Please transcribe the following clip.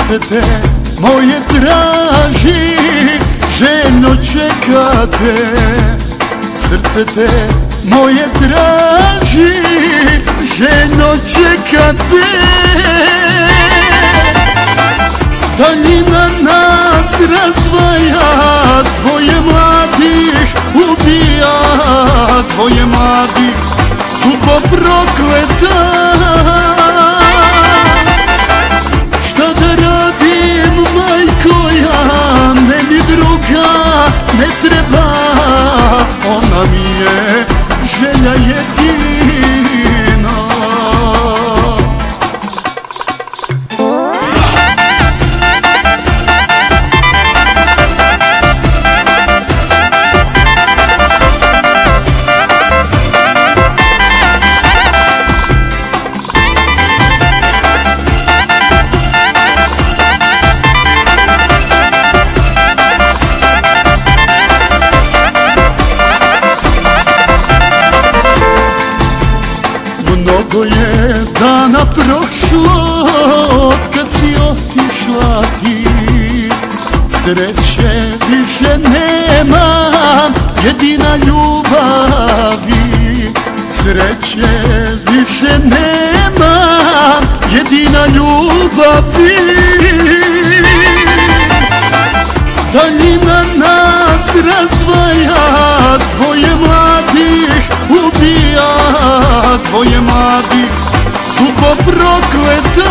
Srce te moje traži, željno čeka te. Srce te moje traži, željno čeka te. Daljina nas razdvaja, tvoje mladiš ubija, tvoje mladiš sudbo prokleta. Šta da radim, majko ja, meni druga ne treba, ona mi je želja jedina. Mnogo je dana prošlo otkad si otišla ti. Sreće više nemam, jedina ljubavi. Sreće više nemam, jedina ljubavi. Daljina nas razdvaja, tvoje mladiš ubija, tvoje mladiš sudbo prokleta.